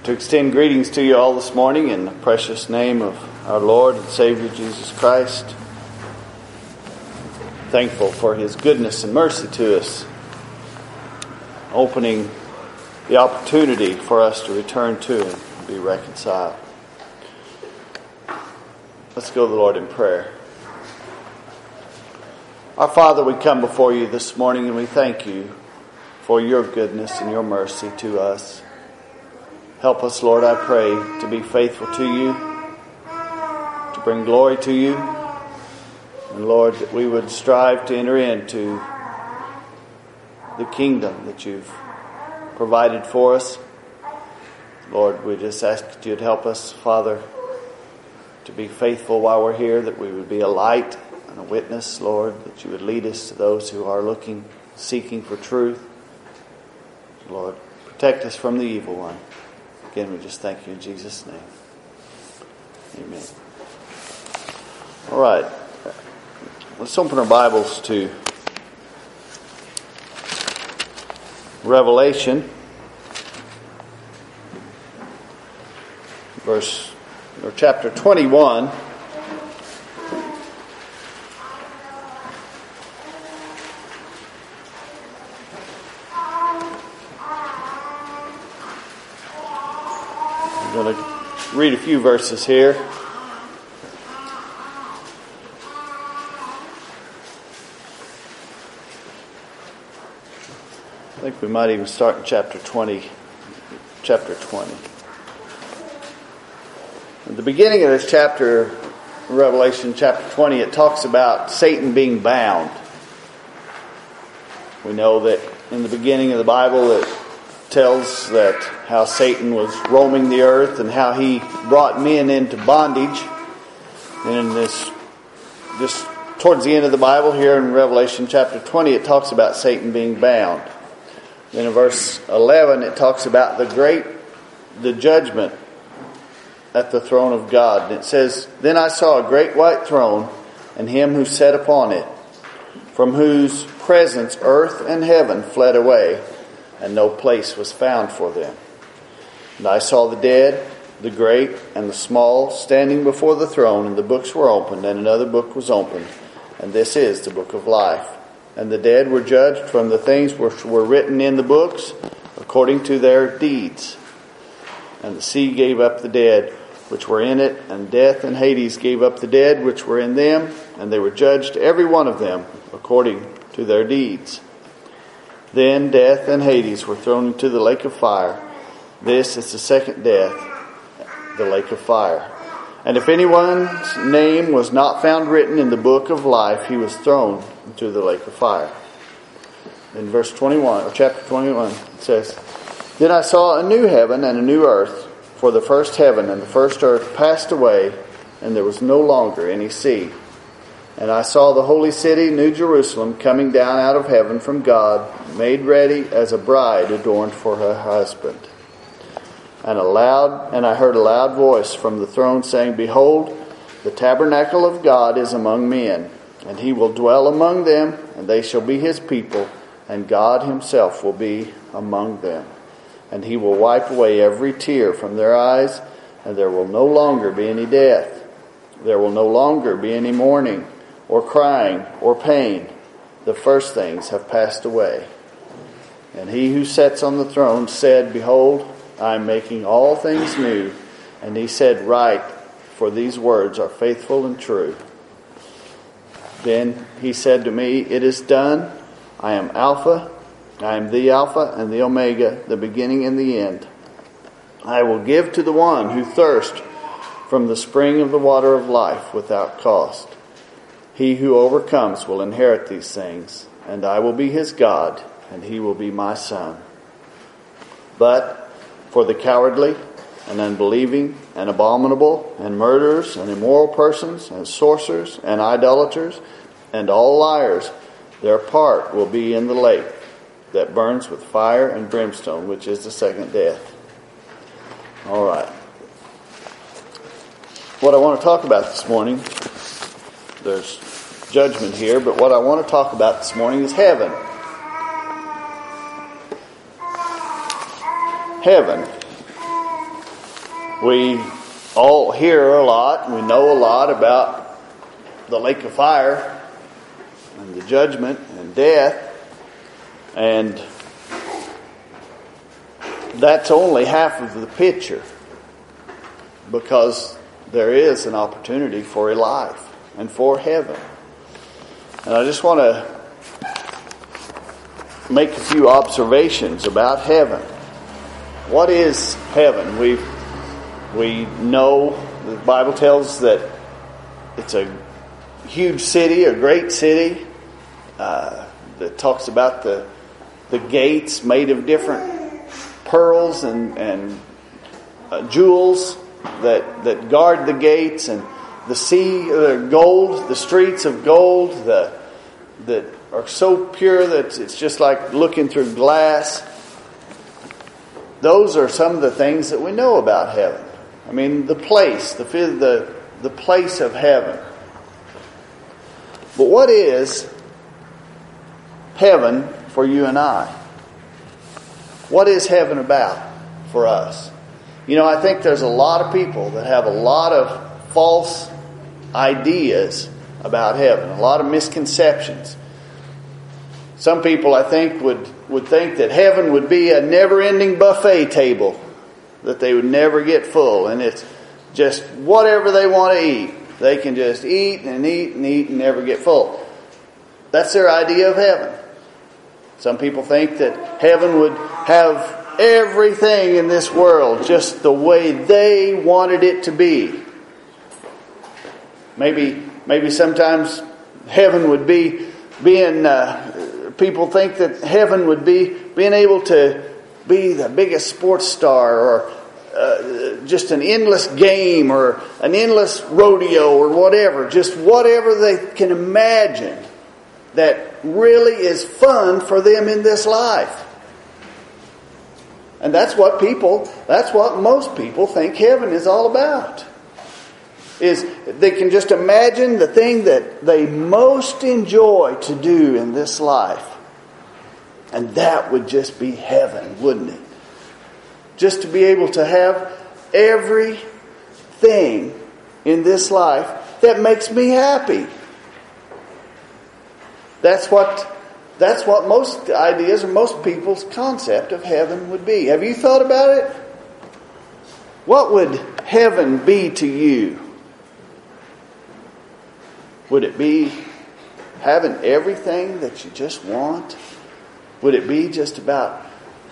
To extend greetings to you all this morning in the precious name of our Lord and Savior Jesus Christ. Thankful for His goodness and mercy to us, opening the opportunity for us to return to Him and be reconciled. Let's go to the Lord in prayer. Our Father, we come before you this morning and we thank you for your goodness and your mercy to us. Help us, Lord, I pray, to be faithful to you, to bring glory to you. And Lord, that we would strive to enter into the kingdom that you've provided for us. Lord, we just ask that you'd help us, Father, to be faithful while we're here, that we would be a light and a witness, Lord, that you would lead us to those who are looking, seeking for truth. Lord, protect us from the evil one. Again, we just thank you in Jesus' name. Amen. All right. Let's open our Bibles to Revelation, chapter 21. I'm going to read a few verses here. I think we might even start in chapter 20. Chapter 20. At the beginning of this chapter, Revelation chapter 20, it talks about Satan being bound. We know that in the beginning of the Bible it tells that how Satan was roaming the earth and how he brought men into bondage. And in this, just towards the end of the Bible here in Revelation chapter 20, it talks about Satan being bound. Then in verse 11, it talks about the judgment at the throne of God. And it says, "Then I saw a great white throne, and him who sat upon it, from whose presence earth and heaven fled away, and no place was found for them. And I saw the dead, the great and the small, standing before the throne, and the books were opened, and another book was opened, and this is the book of life. And the dead were judged from the things which were written in the books, according to their deeds. And the sea gave up the dead which were in it, and death and Hades gave up the dead which were in them, and they were judged every one of them according to their deeds. Then death and Hades were thrown into the lake of fire. This is the second death, the lake of fire. And if anyone's name was not found written in the book of life, he was thrown into the lake of fire." In verse 21, or chapter 21, it says, "Then I saw a new heaven and a new earth, for the first heaven and the first earth passed away, and there was no longer any sea. And I saw the holy city, New Jerusalem, coming down out of heaven from God, made ready as a bride adorned for her husband. And I heard a loud voice from the throne saying, 'Behold, the tabernacle of God is among men, and he will dwell among them, and they shall be his people, and God himself will be among them. And he will wipe away every tear from their eyes, and there will no longer be any death. There will no longer be any mourning, or crying, or pain. The first things have passed away.' And he who sits on the throne said, 'Behold, I am making all things new.' And he said, 'Write, for these words are faithful and true.' Then he said to me, 'It is done. I am the Alpha and the Omega, the beginning and the end. I will give to the one who thirsts from the spring of the water of life without cost. He who overcomes will inherit these things, and I will be his God, and he will be my son. But for the cowardly and unbelieving and abominable and murderers and immoral persons and sorcerers and idolaters and all liars, their part will be in the lake that burns with fire and brimstone, which is the second death.'" All right. What I want to talk about this morning, there's judgment here, but what I want to talk about this morning is heaven. Heaven. We all hear a lot, and we know a lot about the lake of fire and the judgment and death. And that's only half of the picture, because there is an opportunity for a life and for heaven. And I just want to make a few observations about heaven. What is heaven? We know the Bible tells that it's a huge city, a great city, that talks about the gates made of different pearls and jewels that guard the gates, and the sea, gold, the streets of gold that are so pure that it's just like looking through glass. Those are some of the things that we know about heaven. I mean, the place, the place of heaven. But what is heaven for you and I? What is heaven about for us? You know, I think there's a lot of people that have a lot of false ideas about heaven, a lot of misconceptions. Some people, I think, would think that heaven would be a never-ending buffet table, that they would never get full, and it's just whatever they want to eat. They can just eat and eat and eat and never get full. That's their idea of heaven. Some people think that heaven would have everything in this world just the way they wanted it to be. Maybe sometimes heaven would be being... people think that heaven would be being able to be the biggest sports star, or just an endless game, or an endless rodeo, or whatever. Just whatever they can imagine that really is fun for them in this life. And that's what most people think heaven is all about. Is they can just imagine the thing that they most enjoy to do in this life. And that would just be heaven, wouldn't it? Just to be able to have everything in this life that makes me happy. That's what most ideas or most people's concept of heaven would be. Have you thought about it? What would heaven be to you? Would it be having everything that you just want? Would it be just about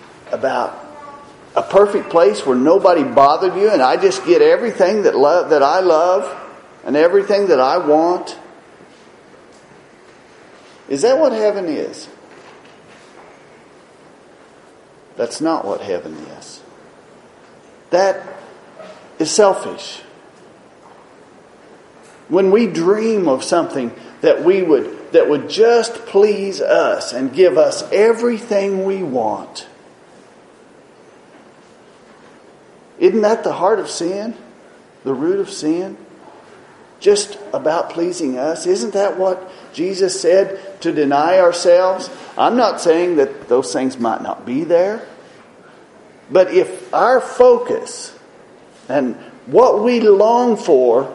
a perfect place where nobody bothered you, and I just get everything that I love and everything that I want? Is that what heaven is? That's not what heaven is. That is selfish. When we dream of something that would just please us and give us everything we want, isn't that the heart of sin? The root of sin? Just about pleasing us? Isn't that what Jesus said, to deny ourselves? I'm not saying that those things might not be there. But if our focus and what we long for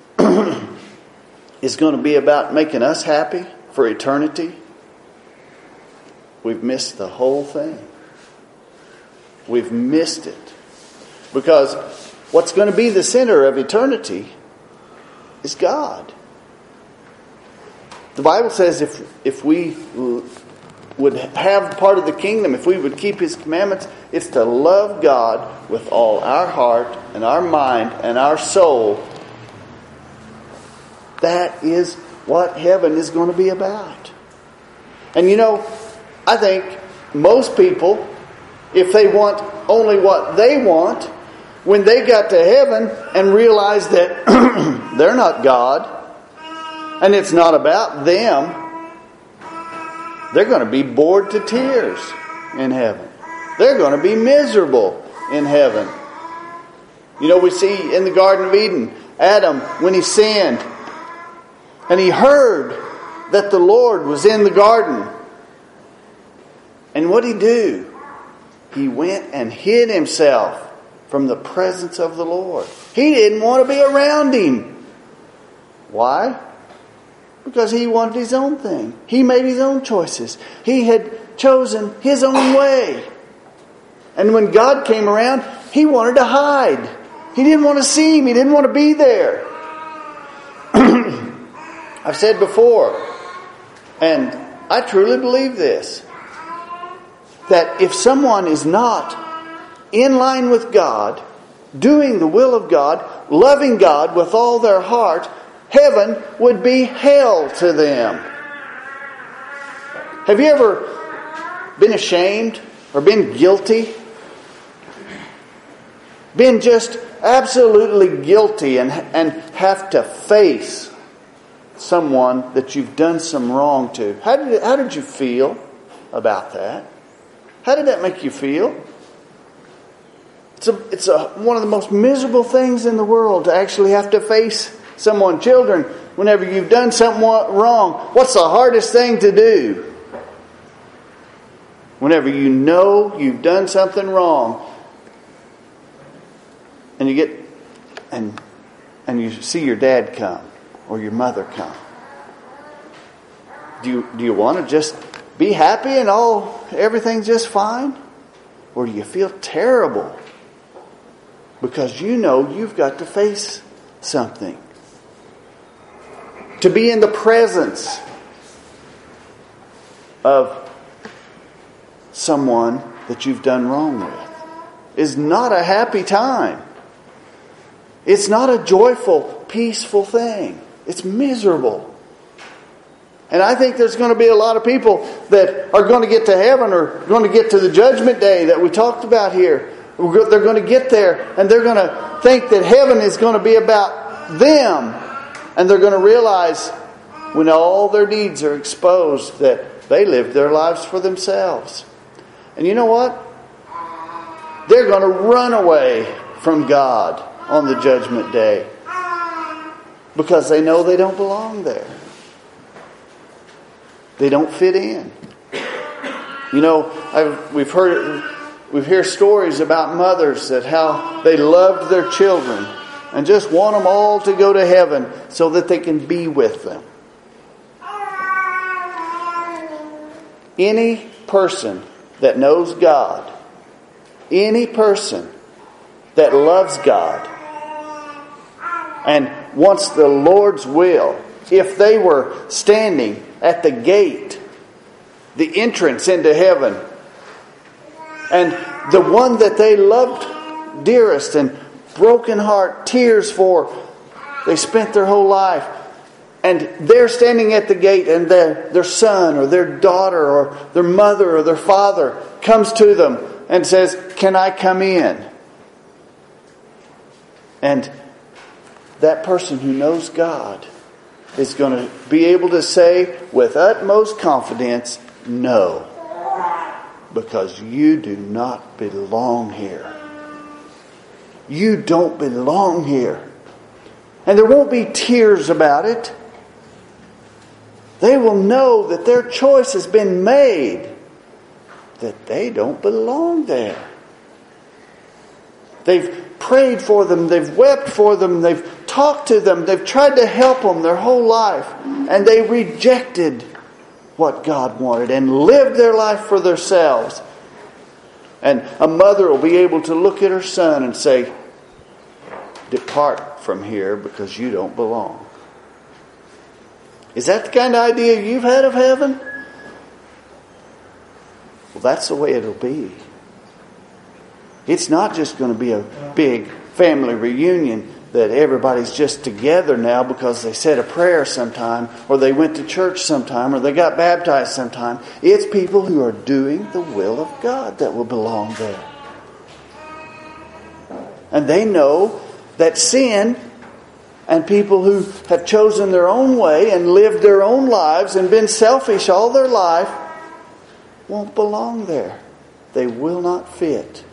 is going to be about making us happy for eternity, we've missed the whole thing. We've missed it. Because what's going to be the center of eternity is God. The Bible says if we would have part of the kingdom, if we would keep His commandments, it's to love God with all our heart and our mind and our soul. That is what heaven is going to be about. And you know, I think most people, if they want only what they want, when they got to heaven and realized that they're not God, and it's not about them, they're going to be bored to tears in heaven. They're going to be miserable in heaven. You know, we see in the Garden of Eden, Adam, when he sinned, and he heard that the Lord was in the garden. And what did he do? He went and hid himself from the presence of the Lord. He didn't want to be around Him. Why? Because he wanted his own thing. He made his own choices. He had chosen his own way. And when God came around, he wanted to hide. He didn't want to see Him. He didn't want to be there. I've said before, and I truly believe this, that if someone is not in line with God, doing the will of God, loving God with all their heart, heaven would be hell to them. Have you ever been ashamed or been guilty? Been just absolutely guilty and have to face someone that you've done some wrong to. How did you feel about that? How did that make you feel? It's one of the most miserable things in the world to actually have to face someone. Children, whenever you've done something wrong, what's the hardest thing to do? Whenever you know you've done something wrong, and you get and you see your dad come or your mother come. Do you want to just be happy and everything's just fine? Or do you feel terrible because you know you've got to face something? To be in the presence of someone that you've done wrong with is not a happy time. It's not a joyful, peaceful thing. It's miserable. And I think there's going to be a lot of people that are going to get to heaven or going to get to the judgment day that we talked about here. They're going to get there and they're going to think that heaven is going to be about them. And they're going to realize when all their deeds are exposed that they lived their lives for themselves. And you know what? They're going to run away from God on the judgment day because they know they don't belong there. They don't fit in. You know, we hear stories about mothers that how they loved their children and just want them all to go to heaven so that they can be with them. Any person that knows God, any person that loves God and wants the Lord's will, if they were standing at the gate, the entrance into heaven, and the one that they loved dearest and broken heart, tears for, they spent their whole life, and they're standing at the gate, and their son or their daughter or their mother or their father comes to them and says, "Can I come in?" And that person who knows God is going to be able to say with utmost confidence, "No, because you do not belong here. You don't belong here." And there won't be tears about it. They will know that their choice has been made, that they don't belong there. They've prayed for them, they've wept for them, they've talked to them, they've tried to help them their whole life, and they rejected what God wanted and lived their life for themselves. And a mother will be able to look at her son and say, "Depart from here because you don't belong." Is that the kind of idea you've had of heaven? Well, that's the way it'll be. It's not just going to be a big family reunion that everybody's just together now because they said a prayer sometime, or they went to church sometime, or they got baptized sometime. It's people who are doing the will of God that will belong there. And they know that sin and people who have chosen their own way and lived their own lives and been selfish all their life won't belong there. They will not fit.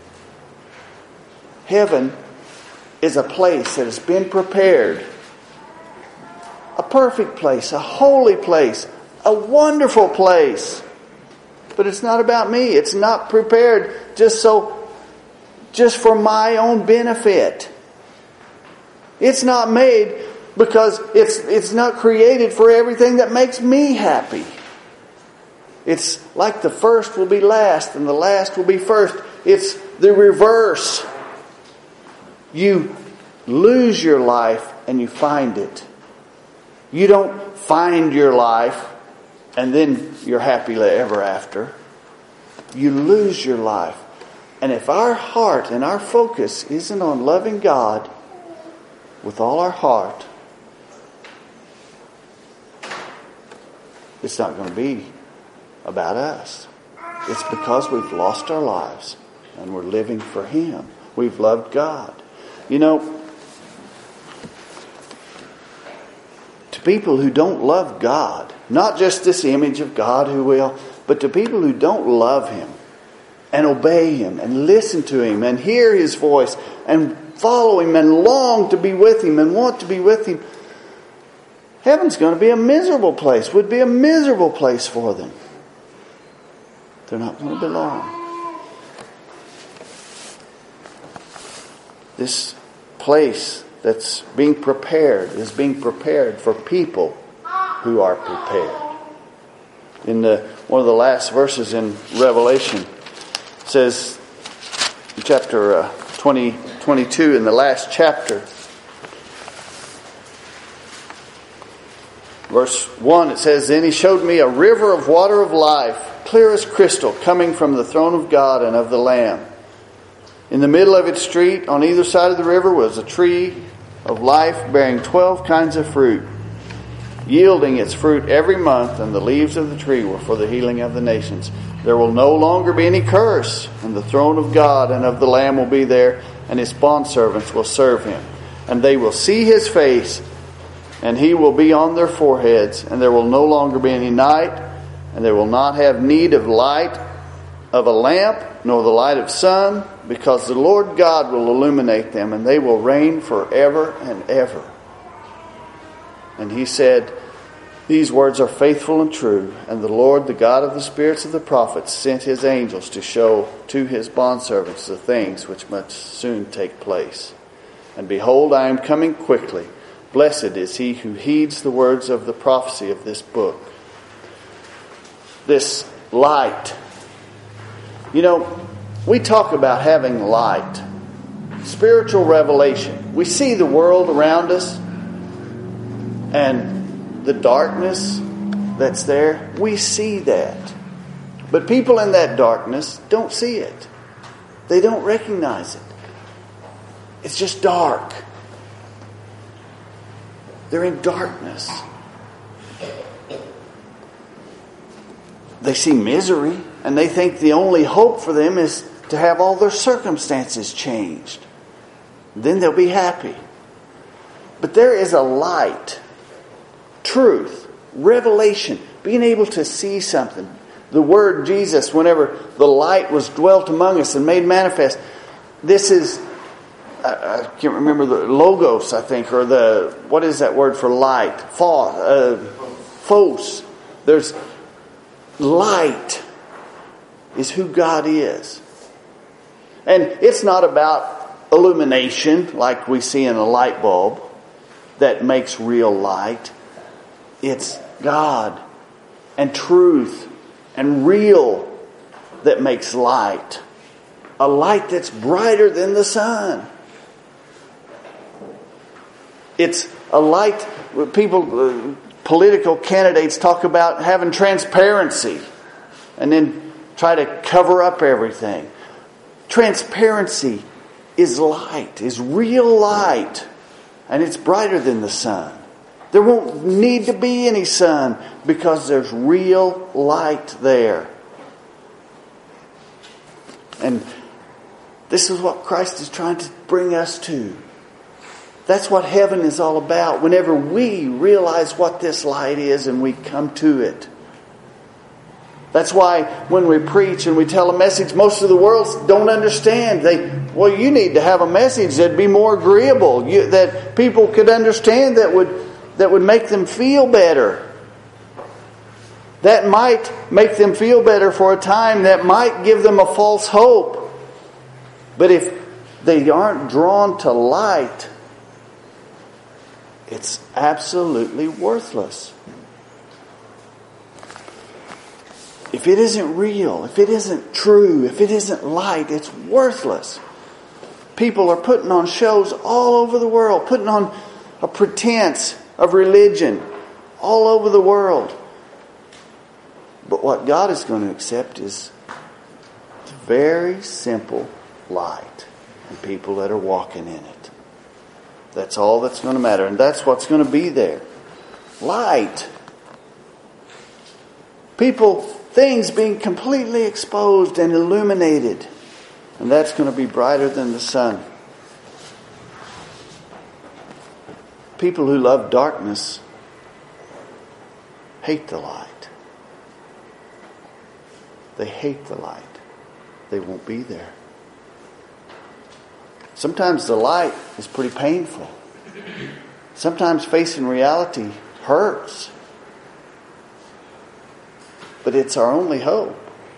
Heaven is a place that has been prepared. A perfect place, a holy place, a wonderful place. But it's not about me. It's not prepared just so just for my own benefit. It's not made because it's not created for everything that makes me happy. It's like the first will be last and the last will be first. It's the reverse. You lose your life and you find it. You don't find your life and then you're happy ever after. You lose your life. And if our heart and our focus isn't on loving God with all our heart, it's not going to be about us. It's because we've lost our lives and we're living for Him. We've loved God. You know, to people who don't love God, not just this image of God who will, but to people who don't love Him and obey Him and listen to Him and hear His voice and follow Him and long to be with Him and want to be with Him, heaven's going to be a miserable place, would be a miserable place for them. They're not going to belong. This place that's being prepared is being prepared for people who are prepared. In one of the last verses in Revelation, it says, in chapter 22, in the last chapter, verse 1, it says, "Then He showed me a river of water of life, clear as crystal, coming from the throne of God and of the Lamb. In the middle of its street, on either side of the river, was a tree of life bearing 12 kinds of fruit, yielding its fruit every month, and the leaves of the tree were for the healing of the nations. There will no longer be any curse, and the throne of God and of the Lamb will be there, and His bondservants will serve Him. And they will see His face, and He will be on their foreheads, and there will no longer be any night, and they will not have need of light of a lamp, nor the light of sun, because the Lord God will illuminate them, and they will reign forever and ever." And He said, "These words are faithful and true, and the Lord, the God of the spirits of the prophets, sent His angels to show to His bondservants the things which must soon take place. And behold, I am coming quickly. Blessed is he who heeds the words of the prophecy of this book." This light. You know, we talk about having light. Spiritual revelation. We see the world around us and the darkness that's there. We see that. But people in that darkness don't see it. They don't recognize it. It's just dark. They're in darkness. They see misery, and they think the only hope for them is to have all their circumstances changed. Then they'll be happy. But there is a light, truth, revelation, being able to see something. The word Jesus, whenever the light was dwelt among us and made manifest, this is, I can't remember the logos, I think, or the, what is that word for light? Phos. There's light is who God is. And it's not about illumination like we see in a light bulb that makes real light. It's God and truth and real that makes light. A light that's brighter than the sun. It's a light, people, political candidates talk about having transparency and then try to cover up everything. Transparency is light, is real light, and it's brighter than the sun. There won't need to be any sun because there's real light there. And this is what Christ is trying to bring us to. That's what heaven is all about. Whenever we realize what this light is and we come to it. That's why when we preach and we tell a message, most of the world don't understand. You need to have a message that'd be more agreeable, that people could understand, that would make them feel better. That might make them feel better for a time. That might give them a false hope. But if they aren't drawn to light, it's absolutely worthless. If it isn't real, if it isn't true, if it isn't light, it's worthless. People are putting on shows all over the world, putting on a pretense of religion all over the world. But what God is going to accept is very simple light and people that are walking in it. That's all that's going to matter. And that's what's going to be there. Light. People, things being completely exposed and illuminated. And that's going to be brighter than the sun. People who love darkness hate the light. They hate the light. They won't be there. Sometimes the light is pretty painful. Sometimes facing reality hurts. But it's our only hope.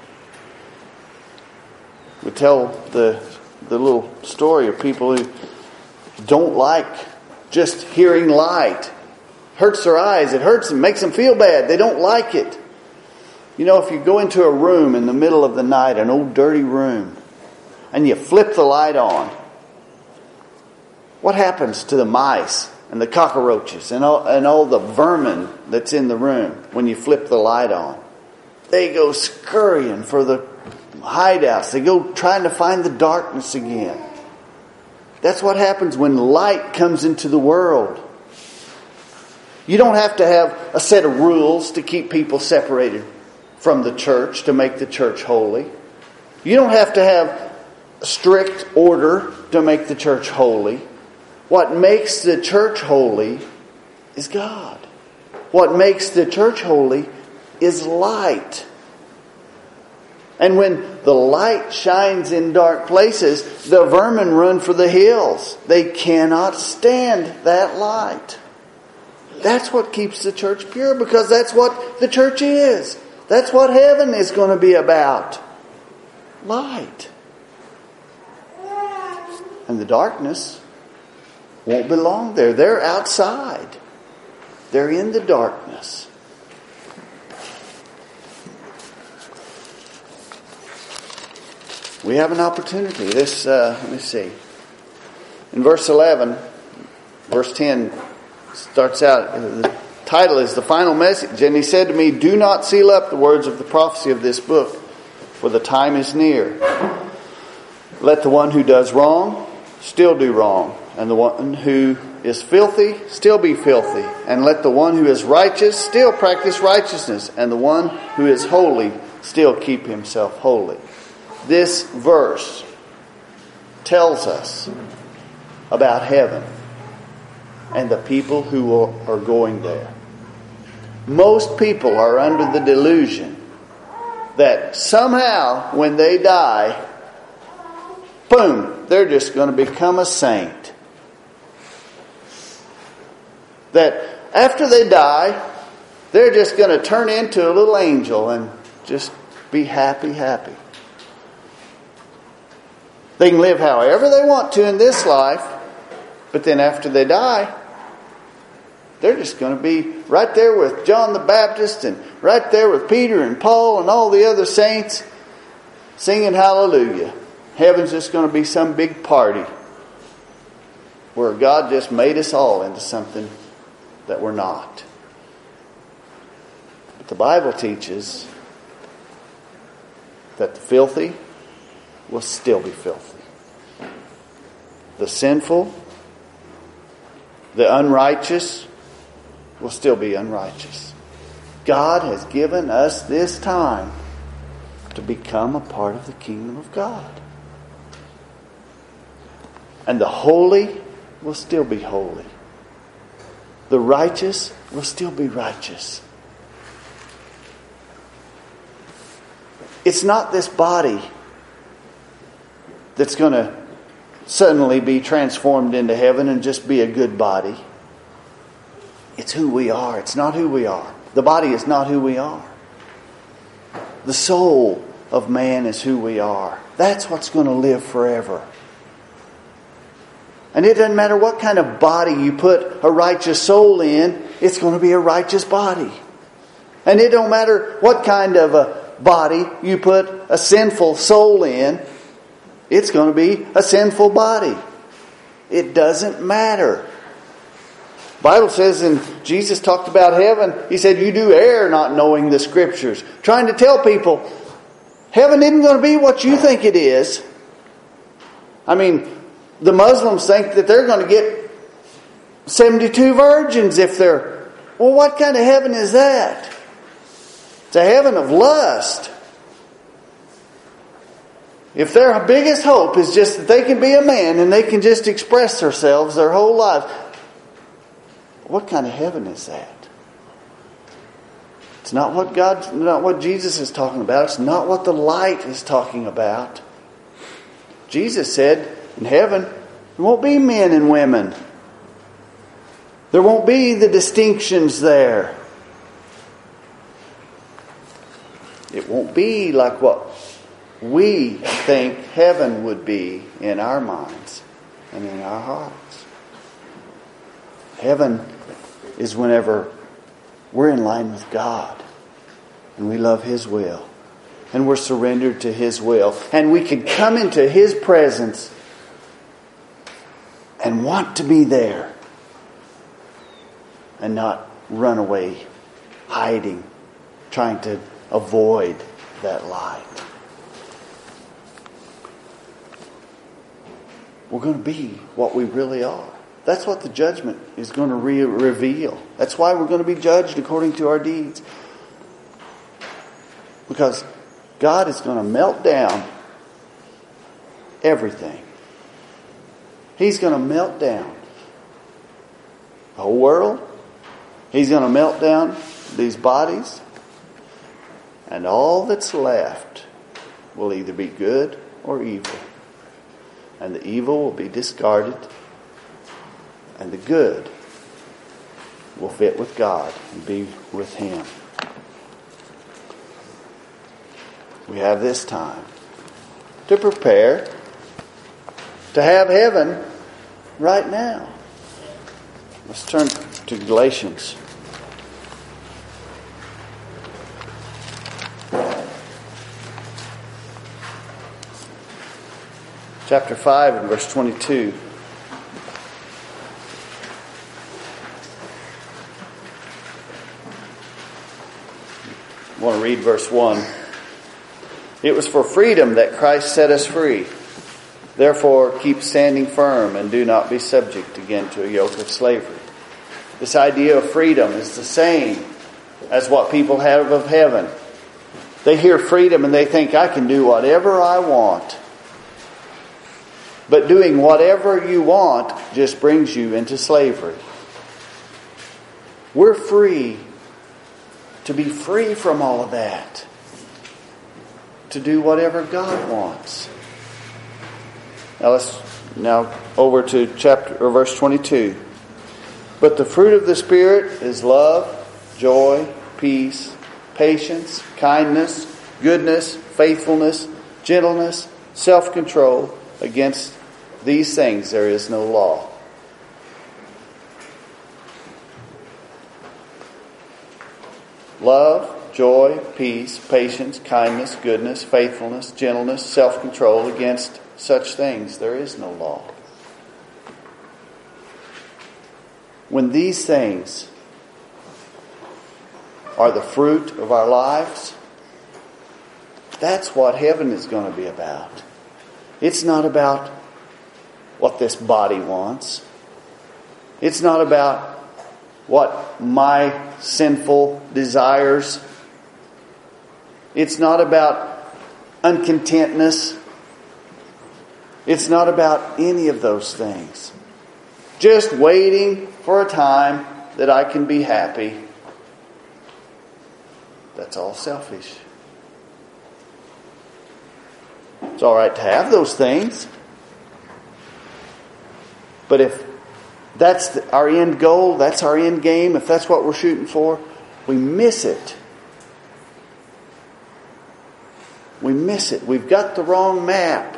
We tell the little story of people who don't like just hearing light. Hurts their eyes. It hurts them. Makes them feel bad. They don't like it. You know, if you go into a room in the middle of the night, an old dirty room, and you flip the light on, what happens to the mice and the cockroaches and all the vermin that's in the room when you flip the light on? They go scurrying for the hideouts. They go trying to find the darkness again. That's what happens when light comes into the world. You don't have to have a set of rules to keep people separated from the church to make the church holy. You don't have to have a strict order to make the church holy. What makes the church holy is God. What makes the church holy is light. And when the light shines in dark places, the vermin run for the hills. They cannot stand that light. That's what keeps the church pure, because that's what the church is. That's what heaven is going to be about. Light. And the darkness won't belong there. They're outside. They're in the darkness. We have an opportunity. Let me see. In verse 11, verse 10 starts out, the title is The Final Message. And he said to me, do not seal up the words of the prophecy of this book, for the time is near. Let the one who does wrong still do wrong, and the one who is filthy still be filthy. And let the one who is righteous still practice righteousness, and the one who is holy still keep himself holy. This verse tells us about heaven and the people who are going there. Most people are under the delusion that somehow when they die, boom, they're just going to become a saint. That after they die, they're just going to turn into a little angel and just be happy. They can live however they want to in this life, but then after they die, they're just going to be right there with John the Baptist and right there with Peter and Paul and all the other saints singing hallelujah. Heaven's just going to be some big party where God just made us all into something that we're not. But the Bible teaches that the filthy will still be filthy. The sinful, the unrighteous will still be unrighteous. God has given us this time to become a part of the kingdom of God. And the holy will still be holy. The righteous will still be righteous. It's not this body that's going to suddenly be transformed into heaven and just be a good body. It's who we are. It's not who we are. The body is not who we are. The soul of man is who we are. That's what's going to live forever. And it doesn't matter what kind of body you put a righteous soul in, it's going to be a righteous body. And it don't matter what kind of a body you put a sinful soul in, it's going to be a sinful body. It doesn't matter. The Bible says, and Jesus talked about heaven, He said, you do err not knowing the Scriptures. Trying to tell people, heaven isn't going to be what you think it is. I mean, the Muslims think that they're going to get 72 virgins if they're... Well, what kind of heaven is that? It's a heaven of lust. If their biggest hope is just that they can be a man and they can just express themselves their whole life, what kind of heaven is that? It's not what Jesus is talking about. It's not what the light is talking about. Jesus said, in heaven, there won't be men and women. There won't be the distinctions there. It won't be like what we think heaven would be in our minds and in our hearts. Heaven is whenever we're in line with God and we love His will and we're surrendered to His will and we can come into His presence and want to be there and not run away, hiding, trying to avoid that light. We're going to be what we really are. That's what the judgment is going to reveal. That's why we're going to be judged according to our deeds. Because God is going to melt down everything. He's going to melt down the whole world. He's going to melt down these bodies. And all that's left will either be good or evil. And the evil will be discarded. And the good will fit with God and be with Him. We have this time to prepare to have heaven right now. Let's turn to Galatians. Chapter 5 and verse 22. I want to read verse 1. It was for freedom that Christ set us free. Therefore, keep standing firm and do not be subject again to a yoke of slavery. This idea of freedom is the same as what people have of heaven. They hear freedom and they think, I can do whatever I want. But doing whatever you want just brings you into slavery. We're free to be free from all of that. To do whatever God wants. Now let's over to verse 22. But the fruit of the Spirit is love, joy, peace, patience, kindness, goodness, faithfulness, gentleness, self-control. Against these things there is no law. Love, joy, peace, patience, kindness, goodness, faithfulness, gentleness, self-control. Against such things there is no law. When these things are the fruit of our lives, that's what heaven is going to be about. It's not about what this body wants. It's not about what my sinful desires. It's not about uncontentness. It's not about any of those things. Just waiting for a time that I can be happy. That's all selfish. It's all right to have those things. But if that's our end goal, that's our end game, if that's what we're shooting for, we miss it. We miss it. We've got the wrong map.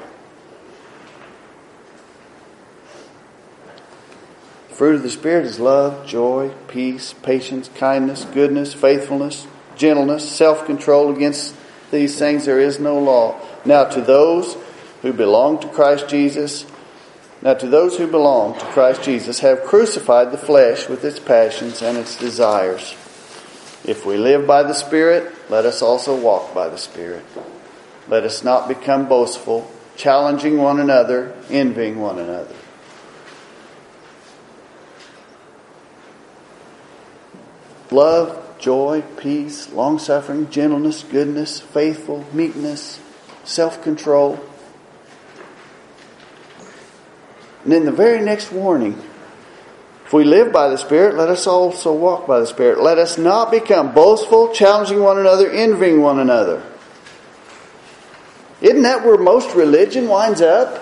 The fruit of the Spirit is love, joy, peace, patience, kindness, goodness, faithfulness, gentleness, self-control. Against these things there is no law. Now to those who belong to Christ Jesus have crucified the flesh with its passions and its desires. If we live by the Spirit, let us also walk by the Spirit. Let us not become boastful, challenging one another, envying one another. Love, joy, peace, long-suffering, gentleness, goodness, faithful, meekness, self-control. And then the very next warning, if we live by the Spirit, let us also walk by the Spirit. Let us not become boastful, challenging one another, envying one another. Isn't that where most religion winds up?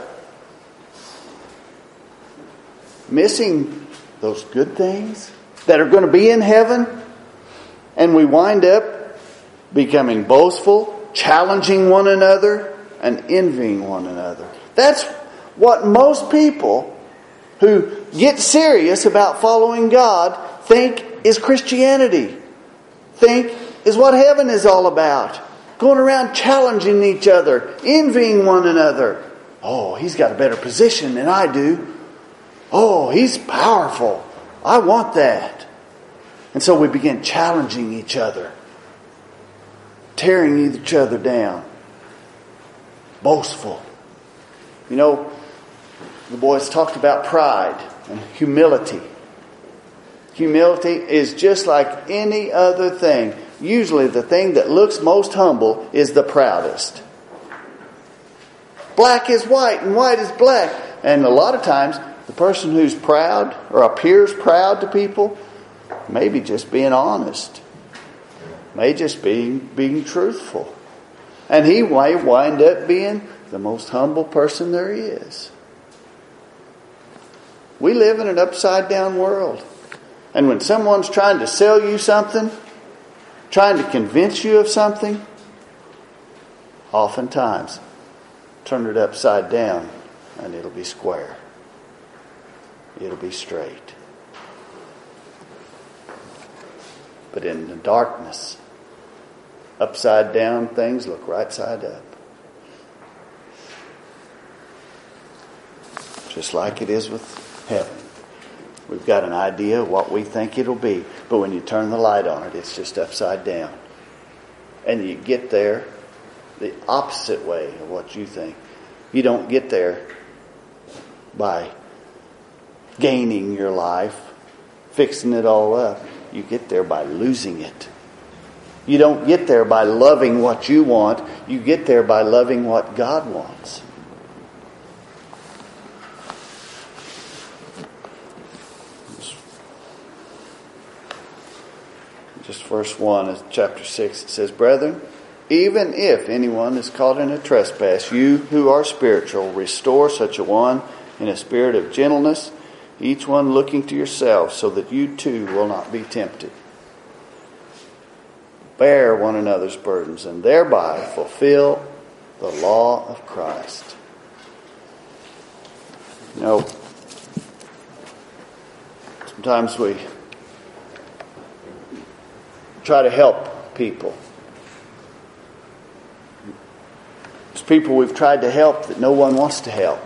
Missing those good things that are going to be in heaven. And we wind up becoming boastful, challenging one another, and envying one another. That's what most people who get serious about following God think is Christianity. Think is what heaven is all about. Going around challenging each other, envying one another. Oh, he's got a better position than I do. Oh, he's powerful. I want that. And so we begin challenging each other, tearing each other down. Boastful. You know, the boys talked about pride and humility. Humility is just like any other thing. Usually the thing that looks most humble is the proudest. Black is white and white is black. And a lot of times the person who's proud or appears proud to people may be just being honest. May just being truthful. And he may wind up being the most humble person there is. We live in an upside down world. And when someone's trying to sell you something, trying to convince you of something, oftentimes turn it upside down and it'll be square. It'll be straight. But in the darkness, upside down things look right side up. Just like it is with heaven. We've got an idea of what we think it'll be. But when you turn the light on it, it's just upside down. And you get there the opposite way of what you think. You don't get there by gaining your life, fixing it all up. You get there by losing it. You don't get there by loving what you want. You get there by loving what God wants. Just verse 1 of chapter 6, it says, Brethren, even if anyone is caught in a trespass, you who are spiritual, restore such a one in a spirit of gentleness, each one looking to yourself, so that you too will not be tempted. Bear one another's burdens, and thereby fulfill the law of Christ. You know, sometimes we try to help people. There's people we've tried to help that no one wants to help.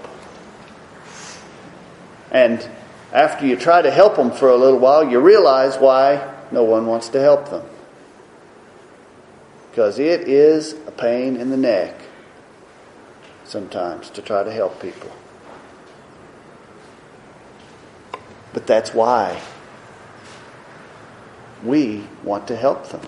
And after you try to help them for a little while, you realize why no one wants to help them. Because it is a pain in the neck sometimes to try to help people. But that's why we want to help them.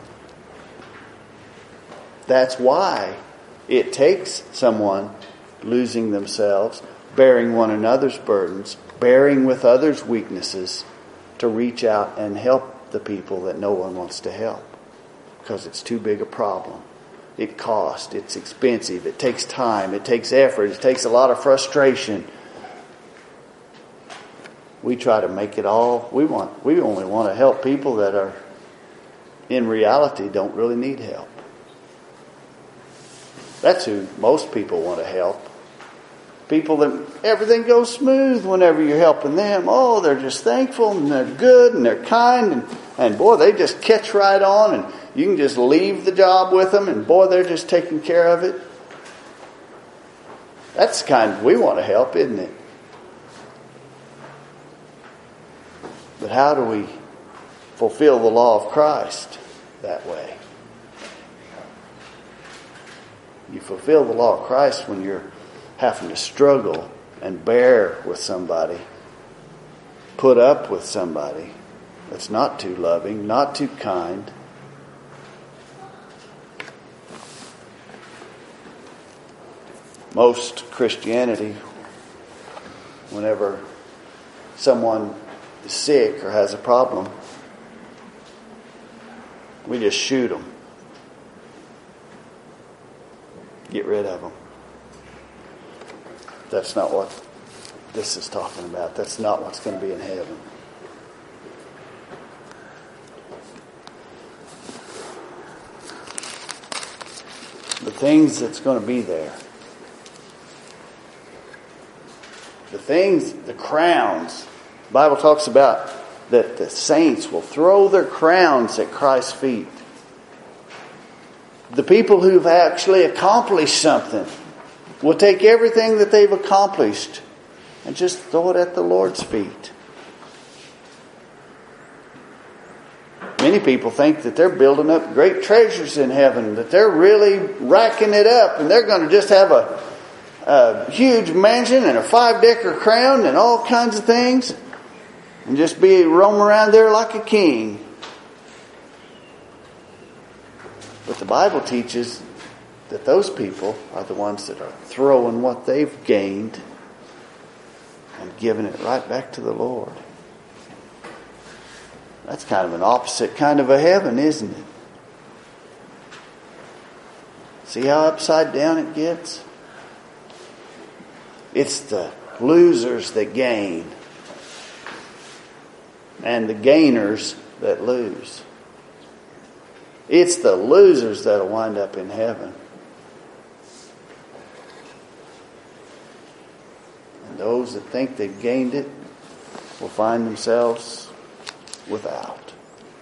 That's why it takes someone losing themselves, bearing one another's burdens, bearing with others' weaknesses, to reach out and help the people that no one wants to help. Because it's too big a problem. It costs, it's expensive, it takes time, it takes effort, it takes a lot of frustration. We try to make it all, we only want to help people that are, in reality, don't really need help. That's who most people want to help. People that everything goes smooth whenever you're helping them. Oh, they're just thankful and they're good and they're kind. And boy, they just catch right on and you can just leave the job with them and boy, they're just taking care of it. That's the kind we want to help, isn't it? But how do we fulfill the law of Christ that way? You fulfill the law of Christ when you're having to struggle and bear with somebody, put up with somebody that's not too loving, not too kind. Most Christianity, whenever someone is sick or has a problem, we just shoot them. Get rid of them. That's not what this is talking about. That's not what's going to be in heaven. The things that's going to be there. The things, the crowns. The Bible talks about that the saints will throw their crowns at Christ's feet. The people who've actually accomplished something will take everything that they've accomplished and just throw it at the Lord's feet. Many people think that they're building up great treasures in heaven, that they're really racking it up, and they're going to just have a huge mansion and a 5-decker crown and all kinds of things, and just be roam around there like a king. But the Bible teaches that those people are the ones that are throwing what they've gained and giving it right back to the Lord. That's kind of an opposite kind of a heaven, isn't it? See how upside down it gets? It's the losers that gain and the gainers that lose. It's the losers that'll wind up in heaven. And those that think they've gained it will find themselves without.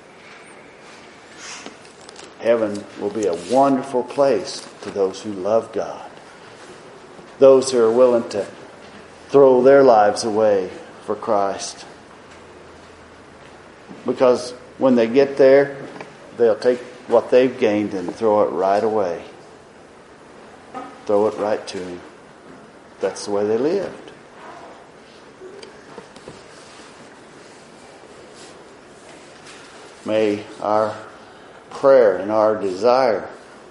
Heaven will be a wonderful place to those who love God. Those who are willing to throw their lives away for Christ. Because when they get there, they'll take what they've gained and throw it right away. Throw it right to Him. That's the way they lived. May our prayer and our desire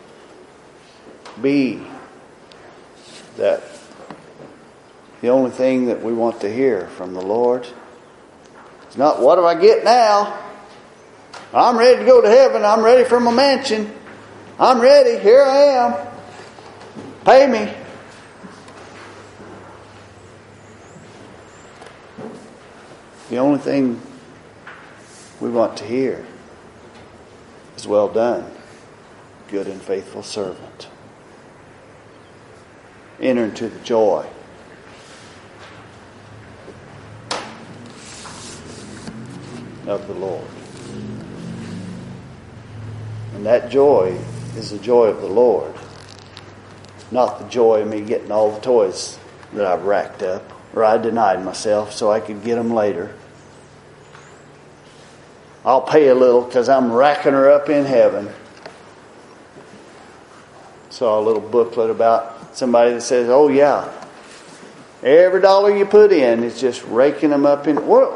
be that the only thing that we want to hear from the Lord is not, what do I get now? I'm ready to go to heaven. I'm ready for my mansion. I'm ready. Here I am. Pay me. The only thing we want to hear is, well done, good and faithful servant. Enter into the joy of the Lord. And that joy is the joy of the Lord, not the joy of me getting all the toys that I've racked up, or I denied myself so I could get them later. I'll pay a little because I'm racking her up in heaven. Saw a little booklet about somebody that says, oh yeah, every dollar you put in is just raking them up in...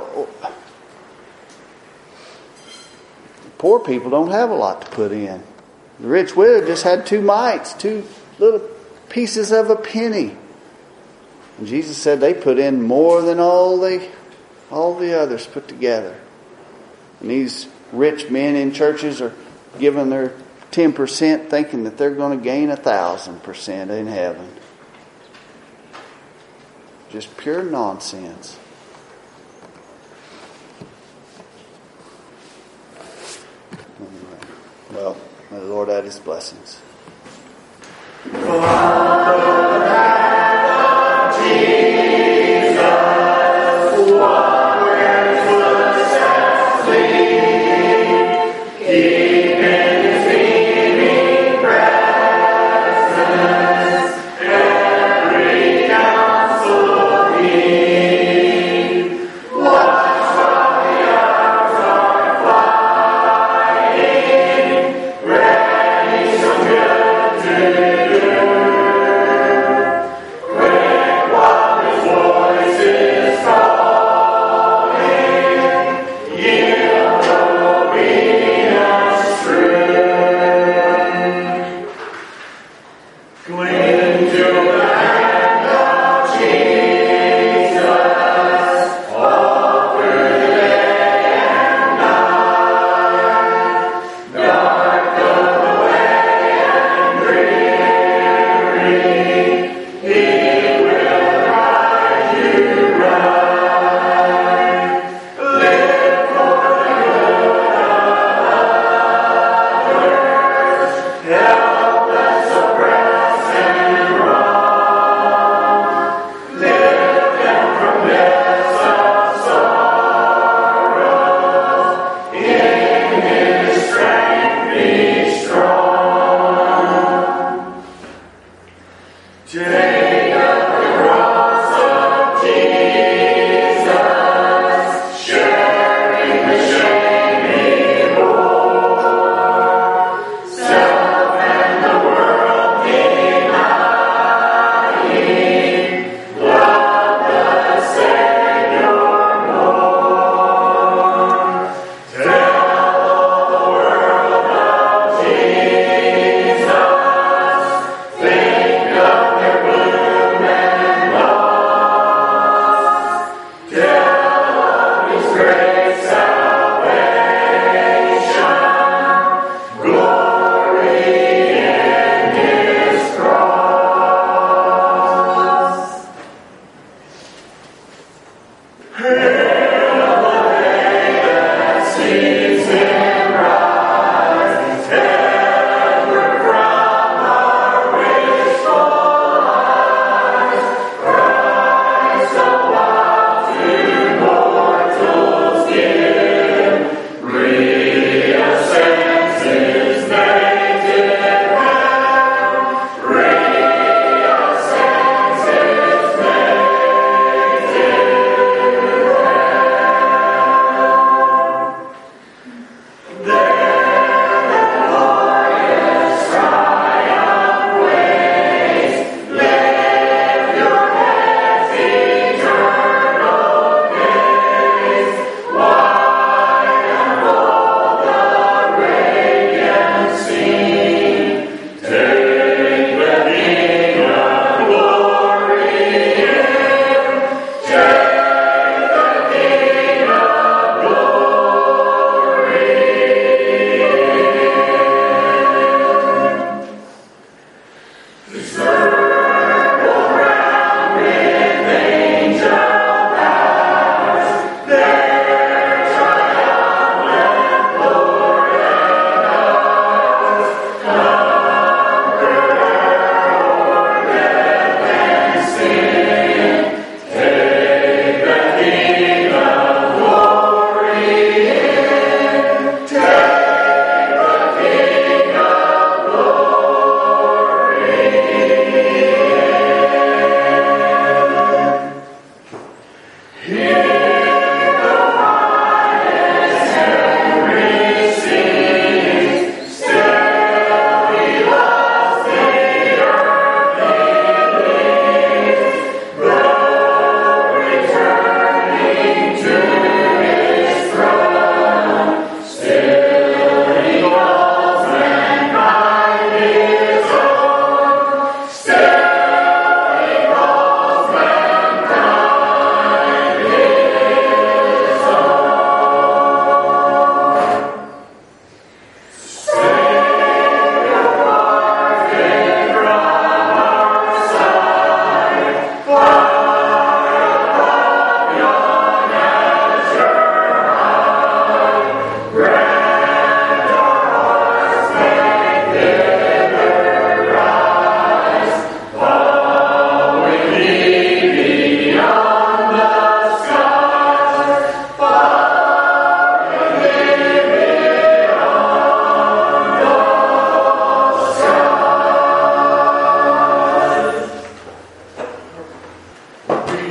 Poor people don't have a lot to put in. The rich widow just had 2 mites, 2 little pieces of a penny. And Jesus said they put in more than all the others put together. And these rich men in churches are giving their 10% thinking that they're going to gain 1,000% in heaven. Just pure nonsense. Well, may the Lord add His blessings.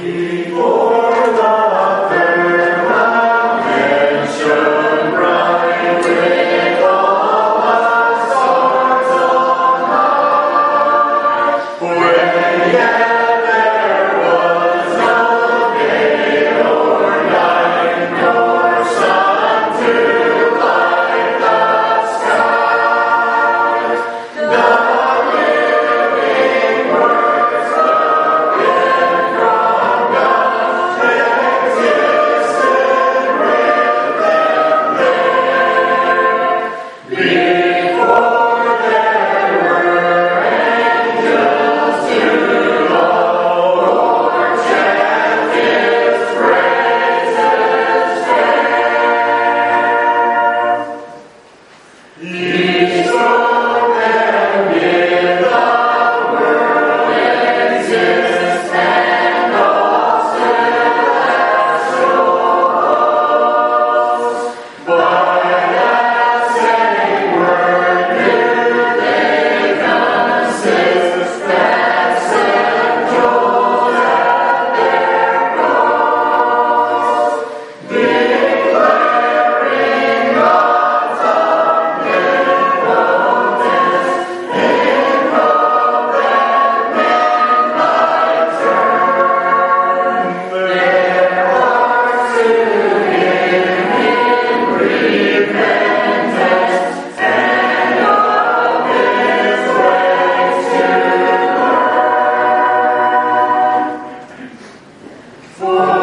For